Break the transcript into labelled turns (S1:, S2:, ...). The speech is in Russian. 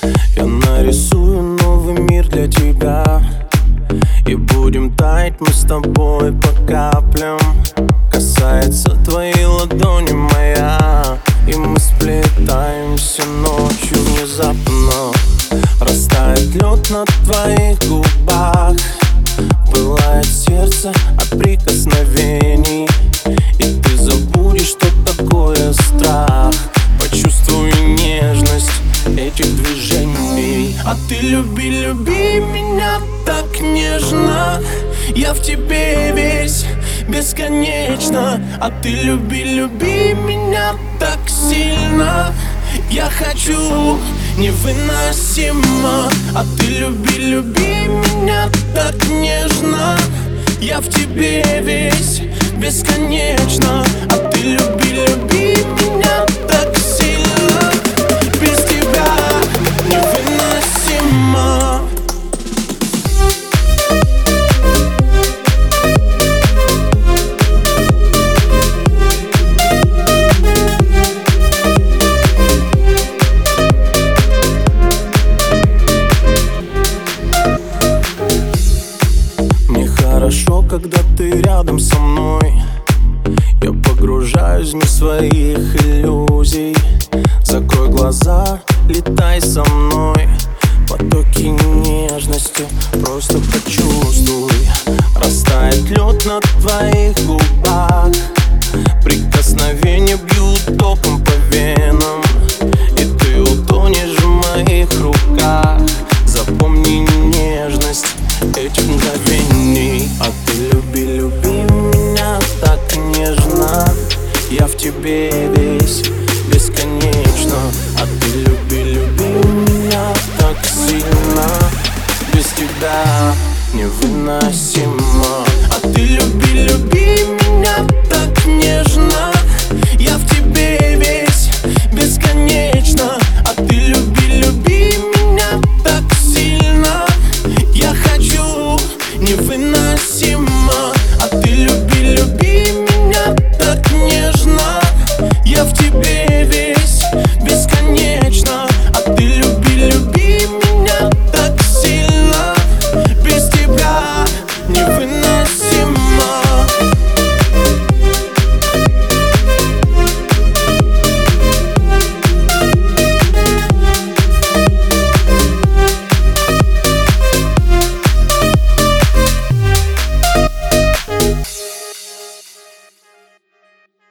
S1: Я нарисую новый мир для тебя, и будем таять мы с тобой по каплям. Касается твоей ладони моя, и мы сплетаемся ночью внезапно. Растает лед на твоих губах, пылает сердце от прикосновений, и ты забудешь, что такое страх. Почувствуй нежность этих движений. А ты люби, люби меня так нежно, я в тебе весь бесконечно. А ты люби, люби меня так сильно, я хочу невыносимо. А ты люби, люби меня так нежно, я в тебе весь бесконечно. А ты люби, люби меня так сильно, без тебя невыносимо. Мне хорошо, когда ты рядом со мной. Я погружаюсь в мир своих иллюзий. Закрой глаза, летай со мной. Потоки нежности просто почувствуй. Растает лед на твоих губах, прикосновения бьют током по венам, и ты утонешь в моих руках. Запомни нежность этих мгновений. А ты люби, люби меня так нежно, я в тебе весь бесконечно. А ты люби, люби меня так сильно, без тебя невыносимо.